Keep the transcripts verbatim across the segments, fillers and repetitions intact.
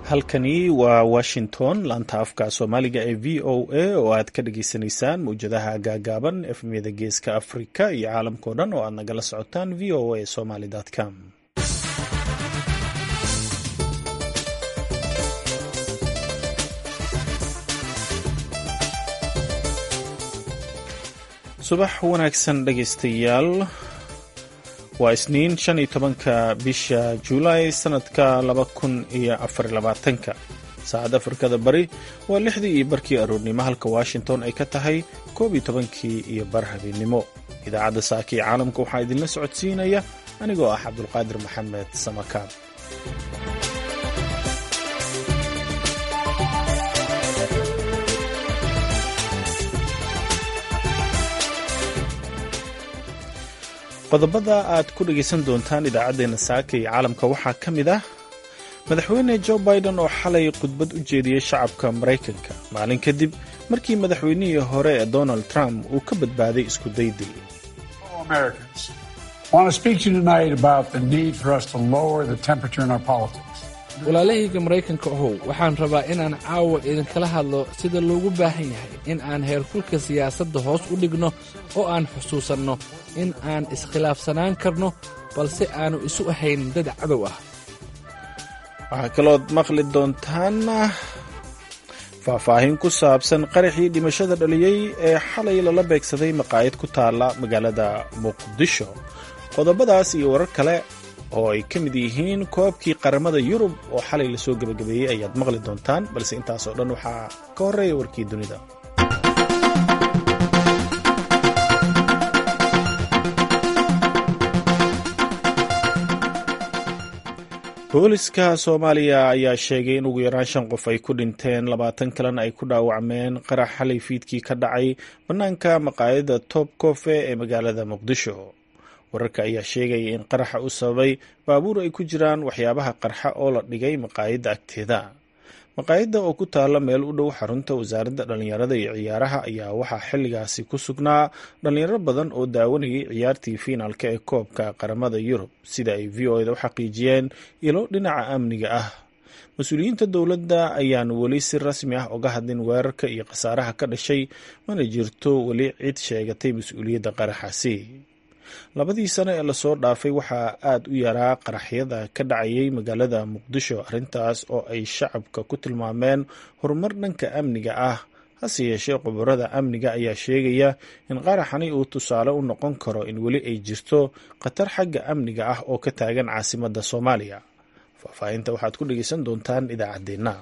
halkani waa washington laanta afka soomaaliga ee v o a oo aad ka dhageysanaysaan mawjadaha gaagaaban efmiyada geeska afrika iyo caalamkao dhan oo aad nagala socotaan v o a somaly com. subax wanaagsan dhegaystayaal, waa isniin shan iyo tobanka bisha Juulaay sanadka laba kun iyo afar iyo labaatanka. saacadda Afrikada Bari waa lixdii iyo barkii aroornimo, halka Washington ay ka tahay koob iyo tobankii iyo bar habeenimo. idaacadda saaka ee caalamka waxaa idinla socodsiinaya anigoo ah Cabdulqaadir Maxamed Samakaab. qodobada aad ku dhegaysan doontaan idaacaddeenna saaka iyo caalamka waxaa ka mid ah madaxweyne Joe Biden oo xalay khudbad u jeediyey shacabka Maraykanka maalin kadib markii madaxweynihii hore ee Donald Trump uu ka badbaaday isku daydil. walaalahayga Maraykanka ahow, waxaan rabaa inaan caawa idinkala hadlo sida loogu baahan yahay in aan heerkulka siyaasadda hoos u dhigno oo aan xusuusanno in aan iskhilaafsanaan karno balse aanu isu ahayn dad cadow ah. waxaa kalood maqli doontaan faahfaahin ku saabsan qaraxii dhimashada dhaliyey ee xalay lala beegsaday maqaayad ku taala magaalada Muqdisho. qodobadaas iyo warar kale oo ay ka mid yihiin koobkii qaramada Yurub oo xalay la soo gabagabeeyey ayaad maqli doontaan, balse intaas oo dhan waxaa ka horreeya warkii dunida. booliska Soomaaliya ayaa sheegay in ugu yaraan shan qof ay ku dhinteen, labaatan kalena ay ku dhaawacmeen qarax xalay fiidkii ka dhacay bannaanka maqaayadda Top Coffee ee magaalada Muqdisho. wararka ayaa sheegaya in qaraxa u sababay baabuur ay ku jiraan waxyaabaha qarxa oo la dhigay maqaayadda agteeda. maqaayadda oo ku taalla meel u dhow xarunta wasaaradda dhallinyarada iyo ciyaaraha ayaa waxaa xilligaasi ku sugnaa dhallinyaro badan oo daawanayay ciyaartii fiinaalka ee koobka qaramada Yurub, sida ay v o a da u xaqiijiyeen ilo dhinaca amniga ah. mas-uuliyiinta dowladda ayaan weli si rasmi ah uga hadlin weerarka iyo khasaaraha ka dhashay, mana jirto weli cid sheegatay mas-uuliyadda qaraxaasi. labadii sano ee lasoo dhaafay waxaa aad u yaraa qaraxyada ka dhacayay magaalada Muqdisho, arrintaas oo ay shacabka ku tilmaameen horumar dhanka amniga ah. hase yeeshee khubarada amniga ayaa sheegaya in qaraxani uu tusaale u noqon karo in weli ay jirto khatar xagga amniga ah oo ka taagan caasimadda Soomaaliya. faahfaahinta waxaad ku dhegaysan doontaan idaacaddeenna.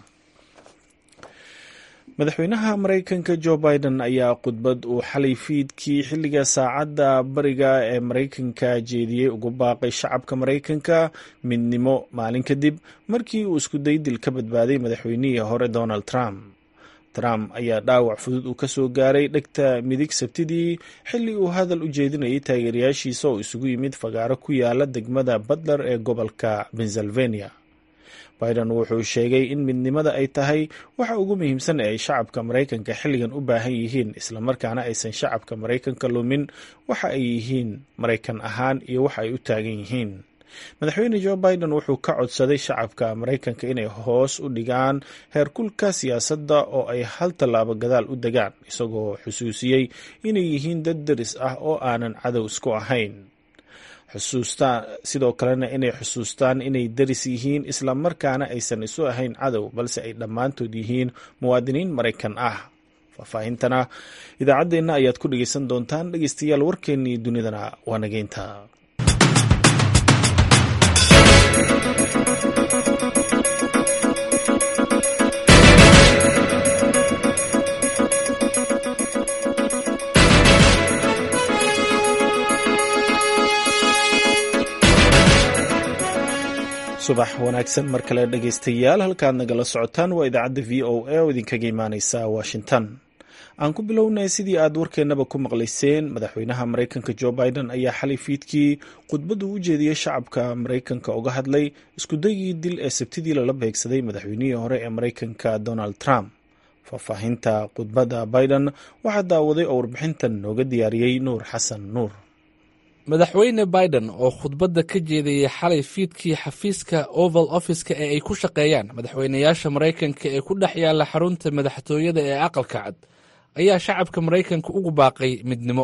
madaxweynaha Maraykanka Joe Biden ayaa khudbad uu xalay fiidkii xilliga saacadda bariga ee Maraykanka jeediyey ugu baaqay shacabka Maraykanka midnimo maalin kadib markii uu isku daydil ka badbaaday madaxweynihii hore Donald Trump. Trump ayaa dhaawac fudud uu ka soo gaaray dhegta midig Sabtidii xilli uu hadal u jeedinayay taageerayaashiisa oo isugu yimid fagaaro ku yaala degmada Butler ee gobolka Pennsylvania. Biden wuxuu sheegay in midnimada ay tahay waxa ugu muhiimsan ee ay shacabka Maraykanka xilligan u baahan yihiin, islamarkaana aysan shacabka Maraykanka lumin waxa ay yihiin Maraykan ahaan iyo waxa ay u taagan yihiin. madaxweyne Joe Biden wuxuu ka codsaday shacabka Maraykanka inay hoos u dhigaan heerkulka siyaasadda oo ay hal tallaabo gadaal u degaan, isagoo xusuusiyey inay yihiin dad daris ah oo aanan cadow isku ahayn. xusuustaan sidoo kalena inay xusuustaan inay daris yihiin isla markaana aysan isu ahayn cadow, balse ay dhammaantood yihiin muwaadiniin Maraykan ah. faahfaahintana idaacaddeenna ayaad ku dhegaysan doontaan. dhegaystayaal, warkeennii dunidana waa nageynta. subax wanaagsan mar kale dhegaystayaal, halkaad nagala socotaan waa idaacadda v o a oo idinkaga imaaneysa Washington. aan ku bilownay sidii aad warkeennaba ku maqlayseen, madaxweynaha Maraykanka Joe Biden ayaa xalay fiidkii khudbad u jeediyey shacabka Maraykanka uga hadlay isku dayii dil ee Sabtidii lala beegsaday madaxweynihii hore ee Maraykanka Donald Trump. faahfaahinta khudbadda Biden waxaa daawaday oo warbixintan nooga diyaariyey Nuur Xasan Nuur. madaxweyne biden oo khudbadda ka jeedayay xalay fiidkii xafiiska oval office-ka ee ay ku shaqeeyaan madaxweynayaasha maraykanka ee ku dhex yaalla xarunta madaxtooyada ee aqalka cad ayaa shacabka maraykanka ugu baaqay midnimo.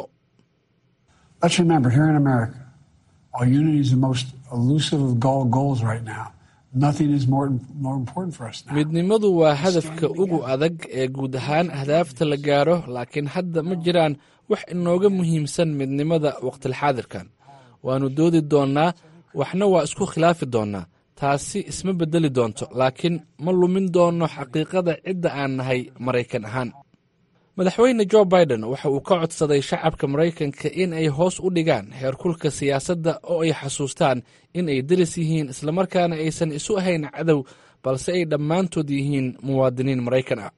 midnimadu waa hadafka ugu adag ee guud ahaan ahdaafta la gaaro, laakiin hadda ma jiraan wax inooga muhiimsan midnimada waqtilxaadirkan. waannu doodi doonnaa, waxna waa isku khilaafi doonnaa, taasi isma beddeli doonto, laakiin ma lumin doonno xaqiiqada cidda aan nahay maraykan ahaan. madaxweyne jo biden waxa uu ka codsaday shacabka maraykanka in ay hoos u dhigaan heerkulka siyaasadda oo ay xasuustaan in ay deris yihiin islamarkaana aysan isu ahayn cadow, balse ay dhammaantood yihiin muwaadiniin maraykan ah.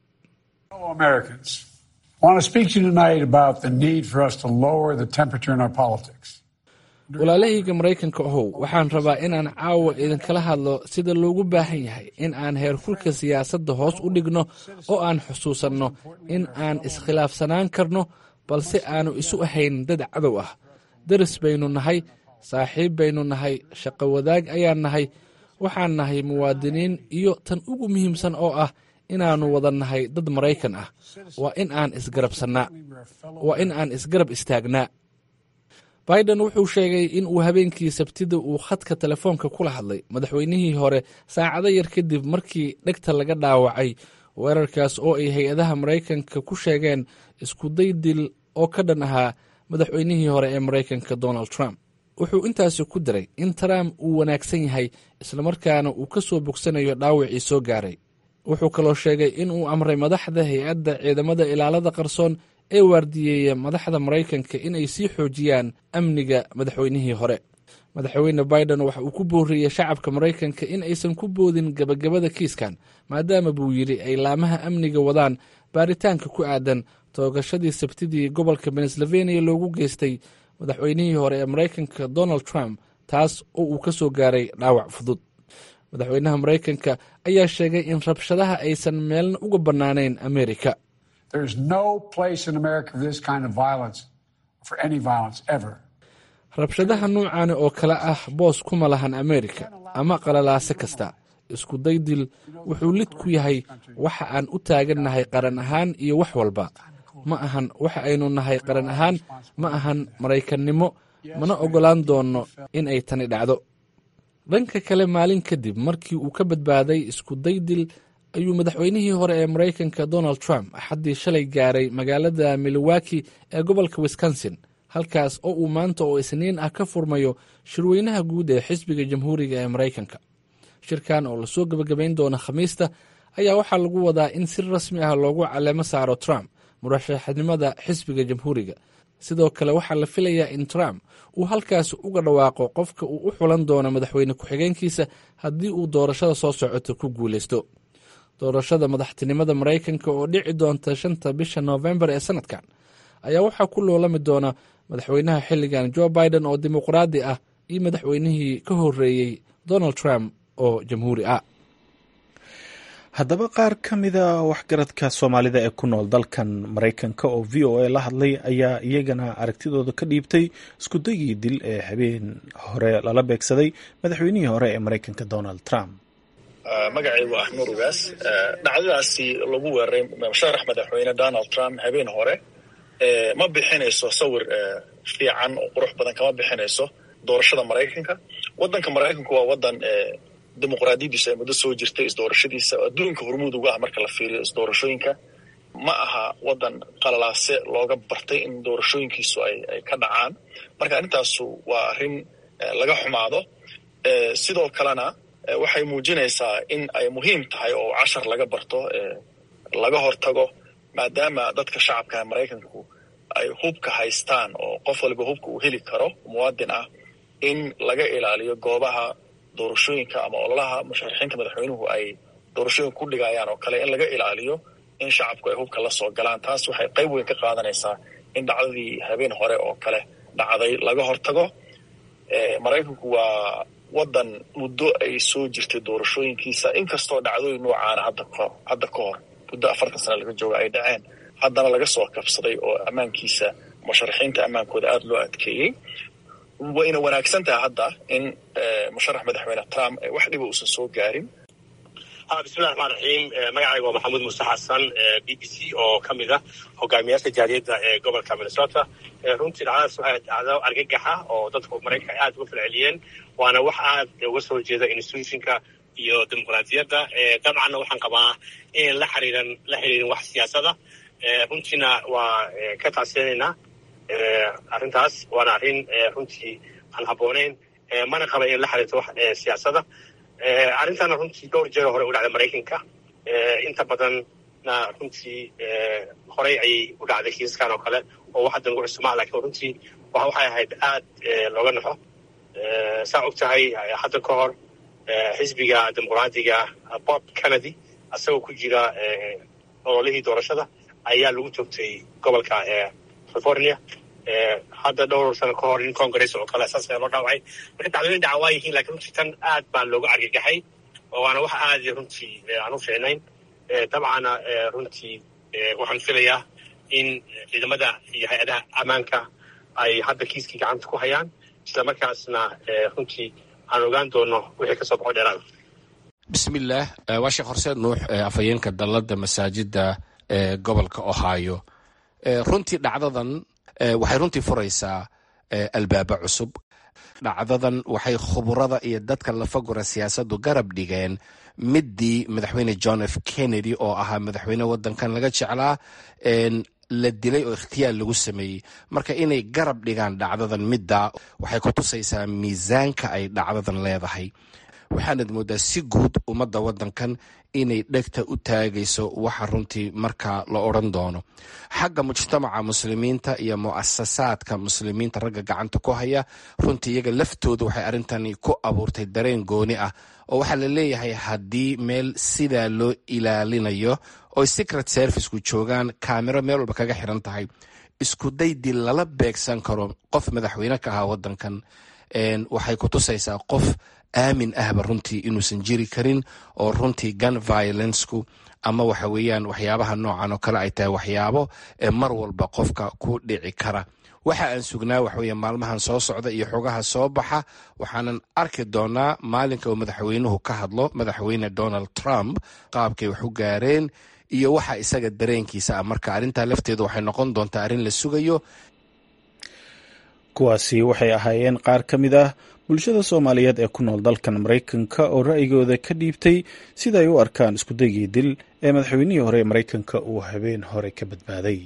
walaalahayga maraykanka ahow, waxaan rabaa inaan caawa idinkala hadlo sida loogu baahan yahay in aan heerkulka siyaasadda hoos u dhigno oo aan xusuusanno in aan iskhilaafsanaan karno, balse aanu isu ahayn dad cadow ah. deris baynu nahay, saaxiib baynu nahay, shaqo wadaag ayaan nahay, waxaan nahay muwaadiniin, iyo tan ugu muhiimsan oo ah inaannu wada nahay dad maraykan ah. waa in aan isgarabsannaa, waa in aan isgarab istaagnaa. biden wuxuu sheegay in uu habeenkii sabtida uu khadka telefoonka kula hadlay madaxweynihii hore saacado yar kadib markii dhegta laga dhaawacay weerarkaas oo ay hay-adaha maraykanka ku sheegeen iskuday dil oo ka dhan ahaa madaxweynihii hore ee maraykanka donald trump. wuxuu intaasi ku diray in trump uu wanaagsan yahay islamarkaana uu ka soo bogsanayo dhaawacii soo gaaray. wuxuu kaloo sheegay in uu amray madaxda hay-adda ciidamada ilaalada qarsoon ee waardiyeeya madaxda maraykanka inay sii xoojiyaan amniga madaxweynihii hore. madaxweyne biden waxa uu ku booriyey shacabka maraykanka in aysan ku boodin gebagabada kiiskan, maadaama buu yidhi ay laamaha amniga wadaan baaritaanka ku aadan toogashadii sabtidii gobolka pennsylvania loogu geystay madaxweynihii hore ee maraykanka donald trump, taas oo uu ka soo gaaray dhaawac fudud. madaxweynaha maraykanka ayaa sheegay in rabshadaha aysan meelna uga bannaanayn amerika. rabshadaha nuucaani oo kale ah boos kuma lahan amerika ama qalalaase kasta. isku daydil wuxuu lid ku yahay waxa aan u taagannahay qaran ahaan iyo wax walba. ma ahan waxa aynu nahay qaran ahaan, ma ahan maraykannimo, mana oggolaan doonno in ay tani dhacdo. dhanka kale, maalin kadib markii uu ka badbaaday isku daydil ayuu madaxweynihii hore ee maraykanka donald trump axaddii shalay gaaray magaalada milwaukee ee gobolka wisconsin, halkaas oo uu maanta oo isniin ah ka furmayo shirweynaha guud ee xisbiga jamhuuriga ee maraykanka. shirkan oo lasoo gebagabayn doona khamiista ayaa waxaa lagu wadaa in si rasmi ah loogu caleemo saaro trump murashaxnimada xisbiga jamhuuriga. sidoo kale waxaa la filayaa in trump uu halkaas uga dhawaaqo qofka uu u xulan doono madaxweyne ku-xigeenkiisa haddii uu doorashada soo socota ku guulaysto. doorashada madaxtinimada maraykanka oo dhici doonta shanta bisha noofembar ee sanadkan ayaa waxaa ku loolami doona madaxweynaha xilligan jo biden oo dimuqraadi ah iyo madaxweynihii ka horeeyey donald trump oo jamhuuri ah. haddaba qaar ka mida waxgaradka soomaalida ee ku nool dalkan maraykanka oo v o a la hadlay ayaa iyagana aragtidooda ka dhiibtay iskudayii dil ee habeen hore lala beegsaday madaxweynihii hore ee maraykanka donald trump. magacaygu ah nuur ugaas. dhacdadaasi lagu weeraray musharax madaxweyne donald trump habeen hore ma bixinayso sawir fiican oo qurux badan, kama bixinayso doorashada maraykanka. wadanka maraykanku waa wadan dimuqraadiyadiisa ay muddo soo jirtay, isdoorashadiisa adduunka hormuud uga ah marka la fiiriyo isdoorashooyinka. ma aha wadan qalalaase looga bartay in doorashooyinkiisu ay ay ka dhacaan. marka arrintaasu waa arrin laga xumaado. sidoo kalena waxay muujinaysaa in ay muhiim tahay oo cashar laga barto, laga hortago, maadaama dadka shacabka maraykanku ay hubka haystaan oo qof waliba hubka uu heli karo muwaadin ah, in laga ilaaliyo goobaha doorashooyinka ama ololaha musharaxiinta madaxweynuhu ay doorashooyinka ku dhigayaan oo kale, in laga ilaaliyo in shacabku ay hubka la soo galaan. taas waxay qayb weyn ka qaadanaysaa in dhacdadii habeen hore oo kale dhacday laga hortago. maraykanku waa wadan muddo ay soo jirtay doorashooyinkiisa, inkastoo dhacdooyin noocaana hadda hadda ka hor muddo afartan sana laga jooga ay dhaceen, haddana laga soo kabsaday oo ammaankiisa musharaxiinta ammaankooda aada loo adkeeyey. wayna wanaagsan tahay hadda in musharax madaxweyne Trump wax dhiba uusan soo gaarin. ها بسم الله الرحمن الرحيم مقعي ومحمود موسى حسن بي بي سي oo kamida hogaamiyaasha jaariyada ee gobolka Minnesota runtii dhacdaas waxay dhacdo argagaxa oo dadku Mareykanka aad uga falceliyeen waana wax aad uga soo jeeda institutionka iyo dimuqraadiyadda dabcan waxaan qabaa in la xiriiran la xiriirin wax siyaasadda runtiina waa ka taaseenayna arrintaas waana arrin runtii aan habboonayn mana qaba in la xiriirto wax siyaasadda arrintan runtii dhowr jeer hore u dhacday Mareykanka inta badanna runtii horey ayay u dhacday kiiskan oo kale oo wax hadda ugu cusubaa laakiin runtii waxa waxay ahayd aad looga naxo saa og tahay hadda ka hor xisbiga dimuqraadiga Bob Kennedy asagoo ku jira ololihii doorashada ayaa lagu toogtay gobolka California hadda dhowr sano ka hor in Congress oo kale asaas loo dhaawacay marka dacwadooyin dacwaa yihiin laakiin runtii tan aad baa looga argagaxay waana wax aad runtii aan u fiicnayn dabcan runtii waxaan filayaa in ciidamada iyo hay-adaha ammaanka ay hadda kiiskii gacanta ku hayaan isla markaasna runtii aan ogaan doono wixii kasoo baxo dheeraada. bismillaah waa sheekh horseed nuux afhayeenka dalladda masaajidda ee gobolka Ohio. runtii dhacdadan waxay runtii furaysaa albaaba cusub. dhacdadan waxay khuburada iyo dadka lafagura siyaasaddu garab dhigeen midii madaxweyne John F Kennedy oo ahaa madaxweyne wadankan laga jeclaa la dilay oo ikhtiyaar lagu sameeyey. marka inay garab dhigaan dhacdadan midda waxay ku tusaysaa miisaanka ay dhacdadan leedahay. waxaanad moodaa si guud ummadda wadankan inay dhegta u taagayso waxa runtii markaa la odhan doono. xagga mujtamaca muslimiinta iyo mu'asasaadka muslimiinta ragga gacanta ku haya runtii iyaga laftooda waxay arrintani ku abuurtay dareen gooni ah oo waxaa la leeyahay haddii meel sidaa loo ilaalinayo oo secret serviceku joogaan kaamiro meel walba kaga xiran tahay isku daydii lala beegsan karo qof madaxweyne ka ahaa wadankan waxay ku tusaysaa qof aamin ahba runtii inuusan jiri karin oo runtii gun violenceku ama waxa weeyaan waxyaabaha noocan oo kale ay tahay waxyaabo ee mar walba qofka ku dhici kara. waxa aan sugnaa waxa weeye maalmahan soo socda iyo xogaha soo baxa waxaanan arki doonaa maalinka uu madaxweynuhu ka hadlo madaxweyne Donald Trump qaabkay wax u gaareen iyo waxa isaga dareenkiisa ah. marka arrintaa lafteedu waxay noqon doontaa arrin la sugayo. kuwaasi waxay ahaayeen qaar ka mid ah bulshada Soomaaliyeed ee ku nool dalkan Mareykanka oo ra'yigooda ka dhiibtay sida ay u arkaan isku daygii dil ee madaxweynihii hore ee Mareykanka uu habeen hore ka badbaaday.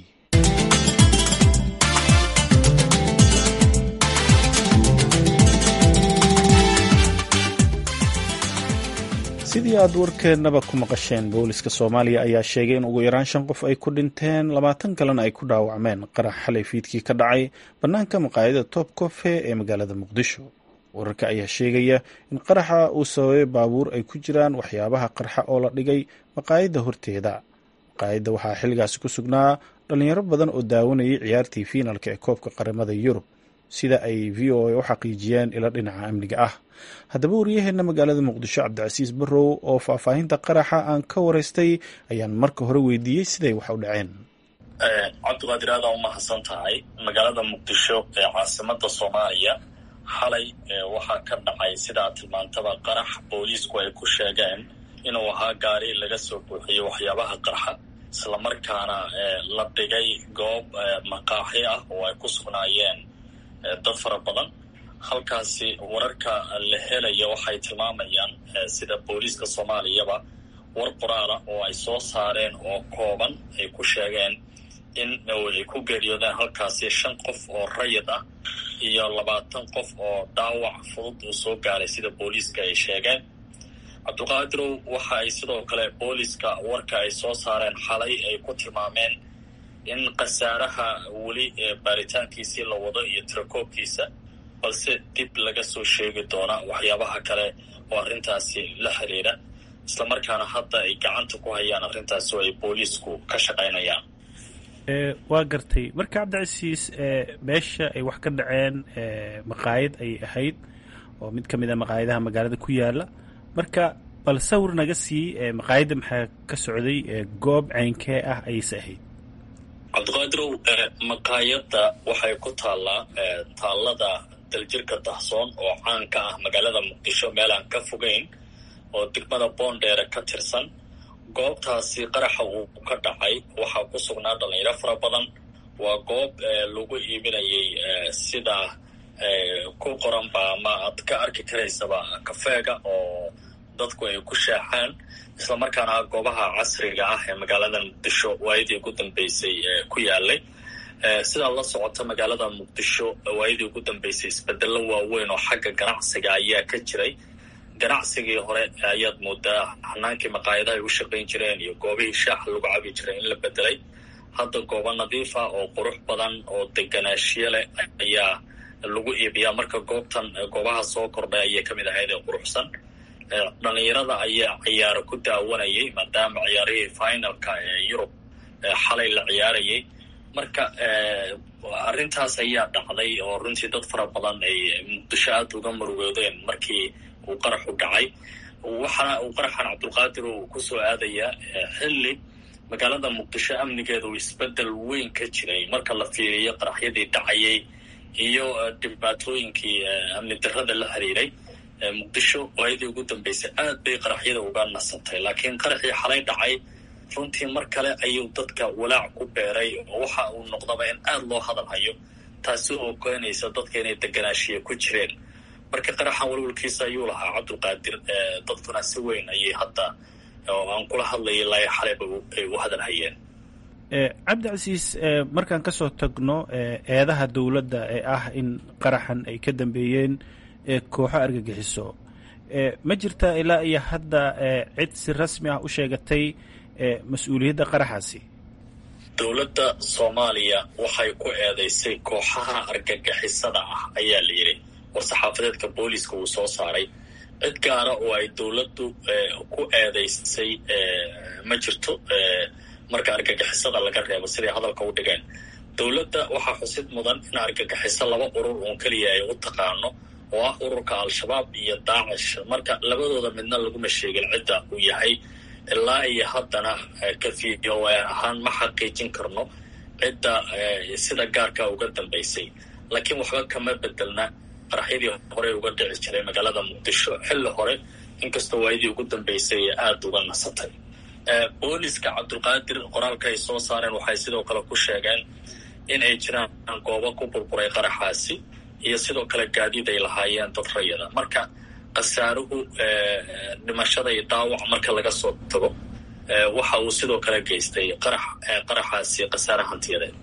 sidii aad warkeennaba ku maqasheen booliska Soomaaliya ayaa sheegay in ugu yaraan shan qof ay ku dhinteen labaatan kalena ay ku dhaawacmeen qarax xalay fiidkii ka dhacay bannaanka maqaayadda Top Cafe ee magaalada Muqdisho. wararka ayaa sheegaya in qaraxa uu sababay baabuur ay ku jiraan waxyaabaha qarxa oo la dhigay maqaayadda horteeda. maqaayadda waxaa xilligaasi ku sugnaa dhalinyaro badan oo daawanayay ciyaartii fiinalka ee koobka qaramada Yurub sida ay V O A u xaqiijiyeen ila dhinaca amniga ah. haddaba wariyaheena magaalada Muqdisho Cabdicasiis Barrow oo faahfaahinta qaraxa aan ka wareystay ayaan marka hore weydiiyey siday wax u dhaceen. cabdiqaadir aad u mahadsan tahay. magaalada Muqdisho ee caasimadda Soomaaliya xalay waxaa ka dhacay sida tilmaantaba qarax booliisku ay ku sheegeen inuu ahaa gaari laga soo buuxiyey waxyaabaha qarxa isla markaana la dhigay goob maqaaxi ah oo ay ku sugnaayeen dad fara badan. halkaasi wararka la helaya waxay tilmaamayaan sida booliiska Soomaaliyaba war qoraal ah oo ay soo saareen oo kooban ay ku sheegeen in ay ku geeriyoodeen halkaasi shan qof oo rayid ah iyo labaatan qof oo dhaawac fudud uu soo gaaray sida booliiska ay sheegeen. cabdiqaadirow waxa ay sidoo kale booliiska warka ay soo saareen xalay ay ku tilmaameen in khasaaraha weli baaritaankiisii la wado iyo tirakoobkiisa balse dib laga soo sheegi doona waxyaabaha kale oo arrintaasi la xiriira islamarkaana hadda ay gacanta ku hayaan arrintaasi oo ay booliisku ka shaqaynayaan. waa gartay marka Cabdicasiis meesha ay wax ka dhaceen maqaayad ay ahayd oo mid ka mid ah maqaayadaha magaalada ku yaala marka bal sawir naga sii maqaayadda maxaa ka socday goob caynkee ah ayayse ahayd. cabdiqaadirow maqaayadda waxay ku taallaa taallada daljirka dahsoon oo caan ka ah magaalada muqdisho meel aan ka fogeyn oo degmada boondheere ka tirsan. goobtaasi qaraxa uu ka dhacay waxaa ku sugnaa dhalinyaro fara badan. waa goob lagu iibinayay sida ku qoranba ama aad ka arki karaysaba kafeega oo dadku ay ku shaaxaan, islamarkaana goobaha casriga ah ee magaalada muqdisho waayadii ugu dambeysay ku yaalay. sidaad la socota magaalada muqdisho waayadii ugu dambeysay isbedelo waaweyn oo xagga ganacsiga ayaa ka jiray. ganacsigii hore ayaad moodaa hanaankii maqaayadaha ay u shaqayn jireen iyo goobihii shaaxa lagu cabi jiray in la bedelay. hadda goobo nadiif ah oo qurux badan oo deganaashiye leh ayaa lagu iibiyaa. marka goobtan goobaha soo kordhay ayay kamid ahayd ee quruxsan. dhalinyarada ayaa ciyaaro ku daawanayay maadaama ciyaarihii finalka ee yurub xalay la ciyaarayay. marka arrintaas ayaa dhacday oo runtii dad fara badan ay muqdisho aada uga murugoodeen markii uu qaraxu dhacay. waxaana uu qaraxan cabdulqaadir uu kusoo aadayaa xilli magaalada muqdisho amnigeeda uu isbedel weyn ka jiray marka la fiiriyo qaraxyadii dhacayay iyo dhibaatooyinkii amni darrada la xiriiray. muqdisho waayadii ugu dambeysay aad bay qaraxyada uga nasatay, laakiin qaraxii xalay dhacay runtii mar kale ayuu dadka walaac ku beeray oo waxa uu noqdaba in aada loo hadal hayo, taasi oo keenaysa dadka inay deganaashiya ku jireen. marka qaraxan walwalkiisa ayuu lahaa cabdulqaadir, dadkuna si weyn ayay hadda oo aan kula hadlayay ilaa xalayba ay u hadal hayeen. cabdicasiis, markaan kasoo tagno eedaha dowladda ee ah in qaraxan ay ka dambeeyeen kooxo argagixiso, ma jirtaa ilaa iyo hadda cid si rasmi ah u sheegatay mas-uuliyadda qaraxaasi? dowladda soomaaliya waxay ku eedaysay kooxaha argagixisada ah ayaa la yidhi war-saxaafadeedka booliiska uu soo saaray. cid gaara oo ay dowladdu ku eedaysay ma jirto marka argagixisada laga reebo siday hadalka u dhigeen. dowladda waxaa xusid mudan in argagixiso laba urur oon keliya ay u taqaano oo ah ururka al-shabaab iyo daacish. marka labadooda midna laguma sheegin cidda uu yahay. ilaa iyo haddana kafiyo ahaan ma xaqiijin karno cidda sida gaarka uga dambaysay, laakiin waxba kama bedelna qaraxyadii hore uga dhici jiray magaalada muqdisho xilli hore, inkastoo waayadii ugu dambeysay aada uga nasatay. booliska cabdulqaadir qoraalka ay soo saareen waxay sidoo kale ku sheegeen in ay jiraan goobo ku burburay qaraxaasi iyo sidoo kale gaadiid ay lahaayeen dad rayada. marka khasaaruhu dhimashada iyo daawac marka laga soo tago waxa uu sidoo kale geystay qarax qaraxaasi khasaare hantiyadeed.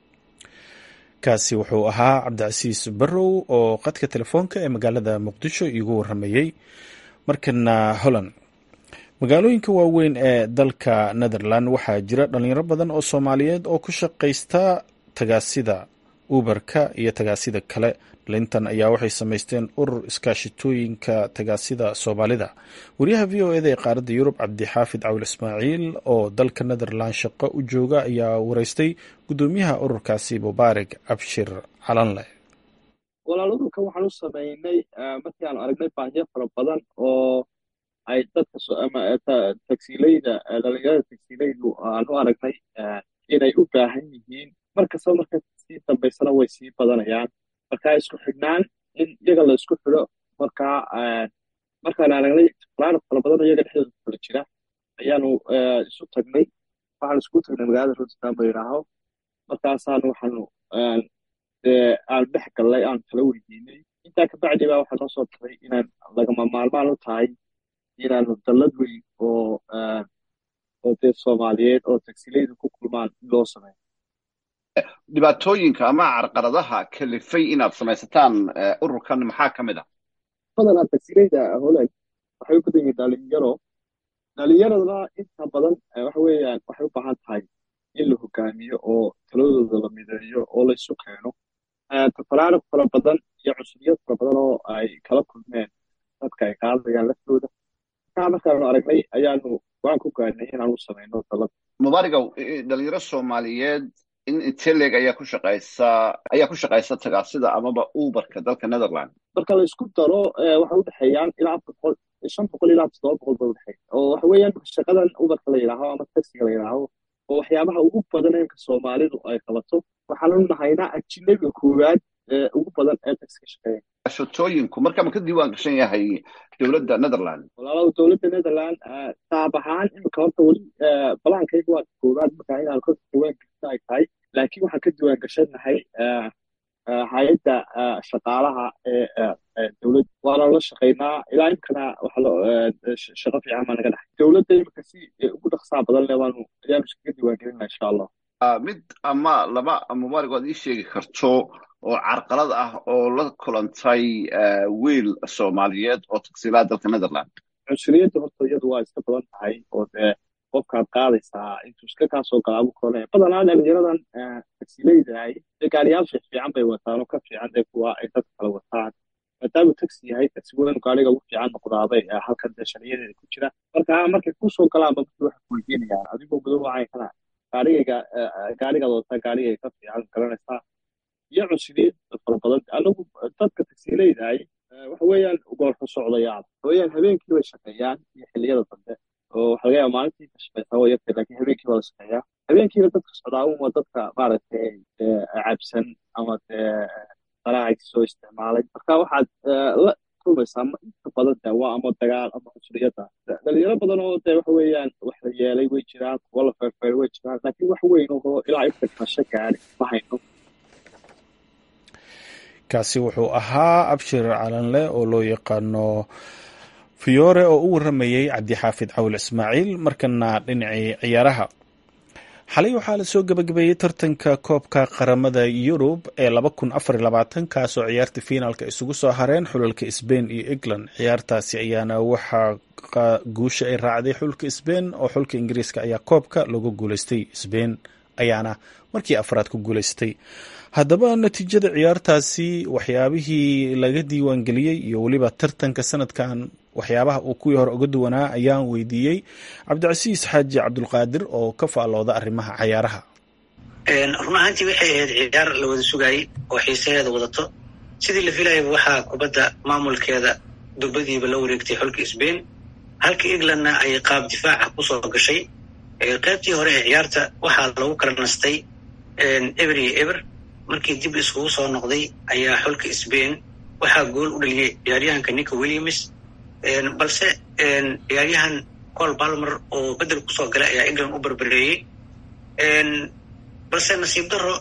kaasi wuxuu ahaa cabdicasiis barrow oo qadka telefoonka ee magaalada muqdisho iigu warramayey. markana holland, magaalooyinka waaweyn ee dalka netherland waxaa jira dhalinyaro badan oo soomaaliyeed oo ku shaqaysta tagaasida uberka iyo tagaasida kale. dhalintan ayaa waxay samaysteen urur iskaashitooyinka tagaasida soomaalida. wariyaha v o eda ee qaaradda yurub cabdixaafid cawil ismaaciil oo dalka netherland shaqo u jooga ayaa wareystay guddoomiyaha ururkaasi mubaarak abshir calanle. walaal ururka waxaan u sameynay markii aan aragnay baahiyo fara badan oo ay dadka tagsiileyda dhalinyarada tagsiileydu aan u aragnay inay u baahan yihiin. markastaba marka sii dambaysana way sii badanayaan. markaa isku xidhnaan in iyaga la isku xidho. markaa markaan aragnay falaano fara badan oo iyaga dhexdooda kula jira ayaanu isu tagnay. waxaan isku tagnay magaalada rotterdam la yidhaaho. markaasaanu waxaanu aan dhex gallay aan kala weydiinay. intaa kabacdi baa waxaa noo soo taray inaan lagama maalmaan u tahay inaanu dallad weyn oo oo dee soomaaliyeed oo tagsiileydu ku kulmaan loo sameeyo. dhibaatooyinka ama carqaladaha kalifay inaad samaysataan ururkan maxaa ka mid ah? badanaa tagsiileyda holland waxay u badan yihiin dhalinyaro. dhalinyaradana inta badan waxa weeyaan waxay u baahan tahay in la hogaamiyo oo taladooda la mideeyo oo la isu keeno. tafaraaraq fara badan iyo cunsuriyad fara badan oo ay kala kulmeen dadka ay qaadayaan laftooda. markaa markaanu aragnay ayaanu waan ku gaadhnay inaanu samayno dalad. mubaarigow, dhalinyaro soomaaliyeed in inteleg ayaa ku shaqaysa ayaa ku shaqaysa tagaasida amaba uberka dalka netherland. marka la isku daro waxay u dhexeeyaan ilaa boqol shan boqol ilaa toddoba boqol bay u dhexeeya. oo waxa weeyaan shaqadan uberka la yidhaaho ama taxiga la yidhaaho oo waxyaabaha ugu badan inka soomaalidu ay qabato. waxaanu nahaynaa ajinabiga koowaad ugu badan ee taxi ka shaqeeya. Shotooyinku marka ma ka diiwaan gashan yahay dowladda Netherland? walaalow dowladda Netherland taab ahaan imika horta weli balaankayga waa koowaad markaa inaan ka diiwaan gashan ay tahay, laakiin waxaan ka diiwaan gashanahay hay-adda shaqaalaha ee dowladda. waana la shaqaynaa ilaa imkana shaqo fiican baa naga dhaxay. dowladda imika si ugu dhaqsaa badan le waanu ayaanu iskaga diiwaan gelinaa insha allah. mid ama laba ama maalig waad ii sheegi karto oo carqalad ah oo la kulantay wiil Soomaaliyeed oo taksiilaha dalka Netherland? cunsuriyadda horta iyadu waa iska badan tahay oo dee qofkaad qaadaysaa intuu iska kaasoo galaabu kole badanaa dhalinyaradan taksiileyda ay dee gaariyaal fiican bay wataan oo ka fiican dee kuwa ay dadka kala wataan, maadaama taxi yahay taxi weyn gaariga ugu fiican noqdaaday halkan dee sharciyadeeda ku jira. marka markay kusoo galaan ba waxay weydiinayaan adigoo madow wacay kana gaarigayga gaarigaad wataa gaarigay ka fiican garanaysaa iyo cunsuriyad fara badan. anagu dadka taksiileyda ay waxa weeyaan goolka socdayaan weeyaan habeenkii way shaqeeyaan iyo xilliyada dambe oo waxa laga yaabaa maalintii ka shaqeysaa waa yartay laakiin habeenkii waa la shaqeeyaa. habeenkiina dadka socdaa waa dadka maaragtay cabsan ama dee qaraacay soo isticmaalay. marka waxaad la kulmaysaa inta badan dee waa ama dagaal ama cunsuriyadda. dhalinyaro badan oo dee waxa weeyaan wax la yeelay way jiraan, kuwa la feerfeeray way jiraan, laakiin wax weyn oo ilaa inta kasho gaari ma hayno. kaasi wuxuu ahaa Abshir Calanle oo loo yaqaano Fiyoore oo u waramayay Cabdixaafid Cawl Ismaaciil. markana dhinacii ciyaaraha, xalay waxaa la soo gabagabeeyey tartanka koobka qaramada Yurub ee laba kun afar iyo labaatan kaasoo ciyaarta finaalka isugu soo hareen xulalka Spain iyo England. ciyaartaasi ayaana waxaa guusha ay raacday xulka Spain oo xulka Ingiriiska ayaa koobka lagu guuleystay. Spain ayaana markii afraad ku guuleystay. haddaba natiijada ciyaartaasi, waxyaabihii laga diiwaan geliyey iyo weliba tartanka sanadkan waxyaabaha uu kuwii hore uga duwanaa ayaan weydiiyey Cabdicasiis Xaaji Cabdulqaadir oo ka faalooda arrimaha ciyaaraha. run ahaantii waxay ahayd ciyaar la wada sugayey oo xiisaheeda wadato. sidii la filayaba waxaa kubadda maamulkeeda dubadiiba la wareegtay xulka Spain, halka Englandna ay qaab difaaca kusoo gashay. qaybtii hore ee ciyaarta waxaa lagu kala nastay eber iyo eber. markii dib iskugu soo noqday ayaa xulka Spain waxaa gool u dhaliyay ciyaaryahanka Nico Williams, balse ciyaaryahan Cole Palmer oo bedel kusoo galay ayaa England u barbareeyey. balse nasiib daro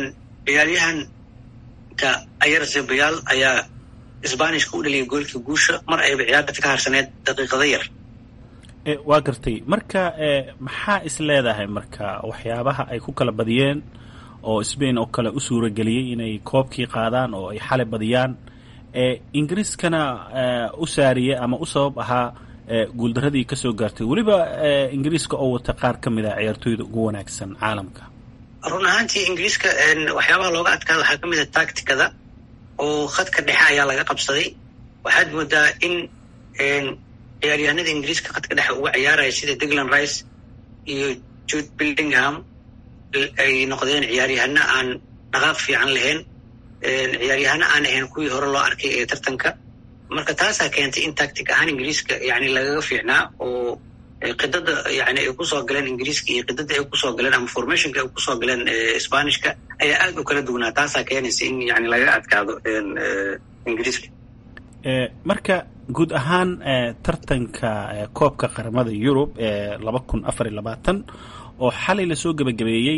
ciyaaryahanka Ayarzabayal ayaa Isbaanishka u dhaliyay goolkii guusha mar ayba ciyaarta ka harsaneed daqiiqada yar. waa gartay. marka maxaa is leedahay marka waxyaabaha ay ku kala badiyeen oo Spain oo kale u suura geliyay inay koobkii qaadaan oo ay xalay badiyaan, ee Ingiriiskana u saariyay ama u sabab ahaa guuldaradii ka soo gaartay weliba Ingiriiska oo wata qaar ka mid ah ciyaartooyda ugu wanaagsan caalamka? run ahaantii Ingiriiska waxyaabaha looga adkaada waxaa ka mid ah tacticada oo khadka dhexe ayaa laga qabsaday. waxaad moodaa in ciyaaryahanada Ingiriiska khadka dhexe uga ciyaaraya sida Declan Rice iyo Jude Bellingham ay noqdeen ciyaaryahano aan dhaqaaq fiican lahayn, ciyaaryahano aan ahayn kuwii hore loo arkay ee tartanka. marka taasaa keentay in tactic ahaan Ingiriiska yani lagaga fiicnaa oo qidada yani ay kusoo galeen Ingiriiska iyo qidada ay kusoo galeen ama formationka ay kusoo galeen Isbaanishka ayaa aad u kala duwanaa. taasaa keenaysa in yani laga adkaado Ingiriiska. marka guud ahaan tartanka koobka qaramada Yurub ee laba kun afar iyo labaatan oo xalay la soo gabagabeeyey,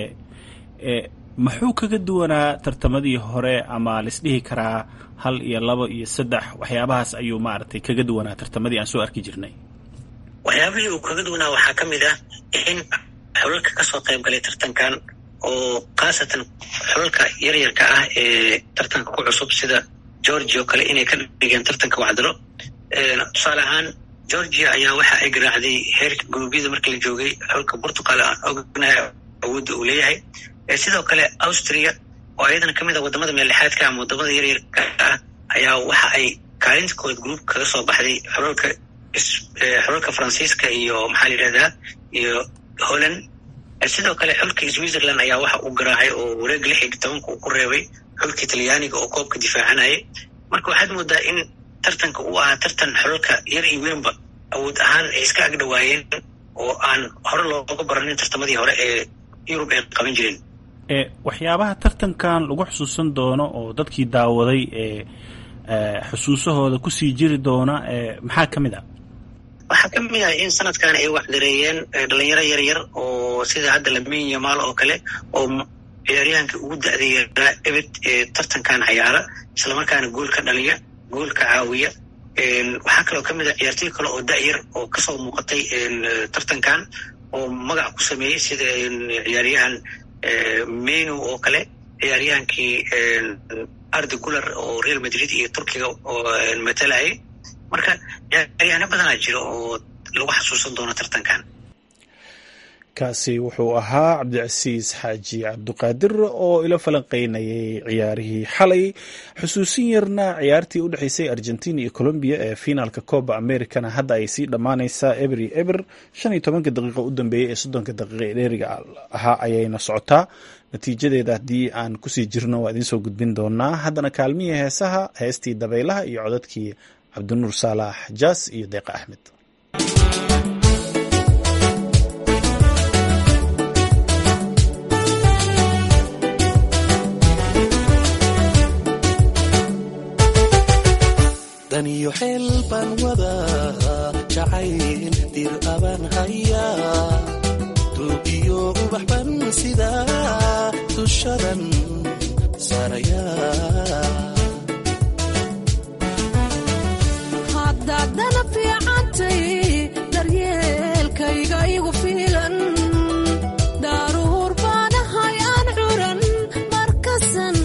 muxuu kaga duwanaa tartamadii hore ama laisdhihi karaa hal iyo labo iyo saddex waxyaabahaas ayuu maaragtay kaga duwanaa tartamadii aan soo arki jirnay? waxyaabihii uu kaga duwanaa waxaa ka mid ah in xulalka kasoo qayb galay tartankan oo khaasatan xulalka yaryarka ah ee tartanka ku cusub sida Georgia oo kale inay ka dhigeen tartanka wacdalo. tusaale ahaan Georgia ayaa waxa ay garaacday heerka guruubyada markii la joogay xulka Portugal aan ognahay awoodda uu leeyahay. sidoo kale Austria oo ayadana ka mid ah wadamada meelexaadka ama wadamada yaryarka ah ayaa waxa ay kaalintooda gruupka kaga soo baxday xulalka xulalka Faransiiska iyo maxaa la yidhahdaa iyo Holland. sidoo kale xulka Switzerland ayaa waxa uu garaacay oo wareeg lix iyo tobanka uu ku reebay xulka Talyaaniga oo koobka difaacanayay. marka waxaad moodaa in tartanka uu ahaa tartan xulalka yar iyo weynba awood ahaan ay iska agdhawaayeen oo aan hore looga baranin tartamadii hore ee Yurub ay qaban jireen. ee waxyaabaha tartankan lagu xusuusan doono oo dadkii daawaday ee xusuusahooda kusii jiri doona ee maxaa ka mid ah? waxaa ka mid ah in sanadkan ay waxdareeyeen dhalinyaro yar yar oo sida hadda Lamine Yamal oo kale oo ciyaaryahanka ugu da'da yaraa ebed ee tartankan ciyaara isla markaana gool ka dhaliya gool ka caawiya waxaa kaloo ka mid ah ciyaartoy kale oo da'yar oo kasoo muuqatay tartankan oo magac ku sameeyey sida ciyaaryahan Meno oo kale ciyaaryahankii Arda Güler oo Real Madrid iyo Turkiga oo matalay marka ciyaaryahanno badan jiro oo lagu xasuusan doono tartankan. kaasi wuxuu ahaa Cabdicasiis Xaaji Cabduqaadir oo ila falanqeynayay ciyaarihii xalay. xusuusin yarna ciyaartii u dhaxaysay Argentina iyo Colombia ee finaalka Copa Americana hadda ay sii dhamaanaysaa every ever shan iyo toban daqiiqo u dambeeyay ee soddon daqiiqo ee dheeriga ahaa ayayna socotaa. natiijadeeda haddii aan kusii jirno waa idiin soo gudbin doonaa. haddana kaalmihii heesaha heestii dabaylaha iyo codadkii Cabdinuur Saalax Jaas iyo Deeqa Axmed. daniyo xeel baan wadaa jacayl dir abaan hayaa duugiyo ubax ban sidaa dushadan saarayaa haddaadana fiicantay daryeelkayga igu fiilan daaruhur baanahay aan curan markasan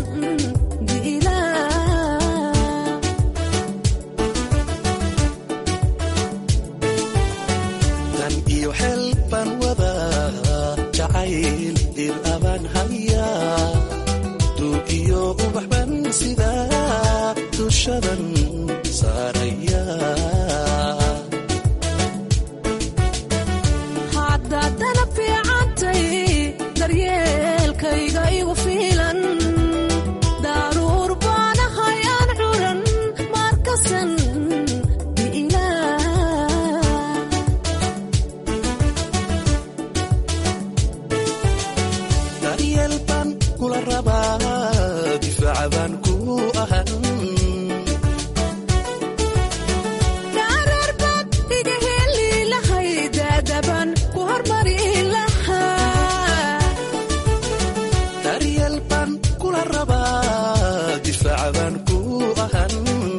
jacayl dir abaan hayaa duugiyo ubax ban sidaa dushadan saarayaa haddaadana fiicantay daryeelkayga igu fiilan daaruur baanahay aan curan markasan difaacaban ku ahan gaararbad iga heli lahay daadaban ku hormari lahaa daryelban kula rabaa difaacaban ku ahan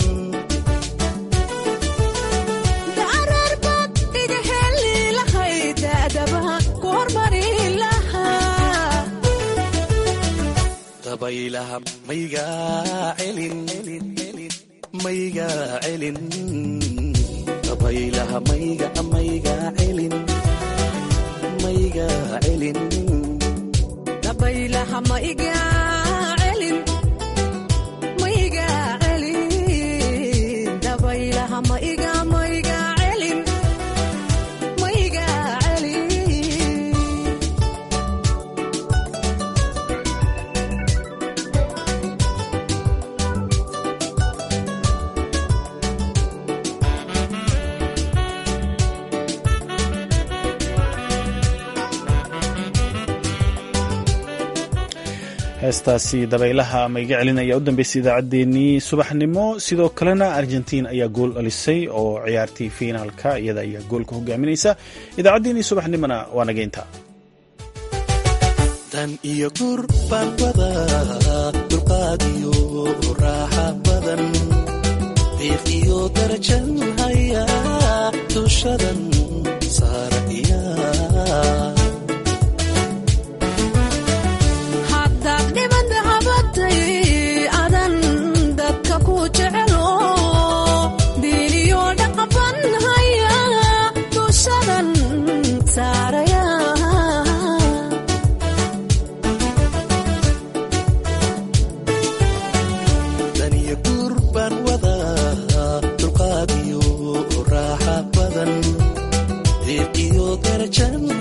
gaararbad iga heli lahay daadaban ku hormari lahaa dabaylaha maygaa celin maygaa celin dabaylaha mayga maygaa celin maygaa celin dabaylaha maygaa celin maygaa celin dabaylaha mayga maygaa celin maygaa celin heestaasi dabaylaha mayga celin ayaa u dambeysay idaacaddeenii subaxnimo. sidoo kalena Argentina ayaa gool dhalisay oo ciyaartii finaalka iyada ayaa goolka hogaaminaysa. idaacaddeenii subaxnimona waa nageynta dan iyo gur baan wadaa dulqaad iyo raaxa badan diiq iyo darajan hayaa dushadan saarayaa adan dadka ku jecelo diiniyo dhaqaban haya dushadan saaraya daniyo guur baan wadaa dulqaad iyo raaxa badan diiq iyo darajan